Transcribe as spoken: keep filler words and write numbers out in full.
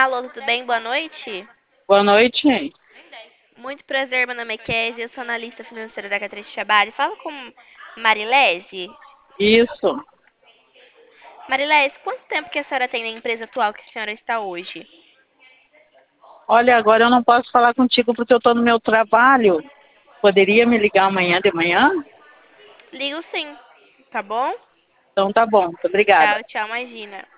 Alô, tudo bem? Boa noite. Boa noite. Muito prazer, meu nome é Kézia, eu sou analista financeira da Catrice Chabari. Fala com Marilese. Isso. Marilese, quanto tempo que a senhora tem na empresa atual que a senhora está hoje? Olha, agora eu não posso falar contigo porque eu estou no meu trabalho. Poderia me ligar amanhã de manhã? Ligo sim, tá bom? Então tá bom, muito obrigada. Tchau, tchau, imagina.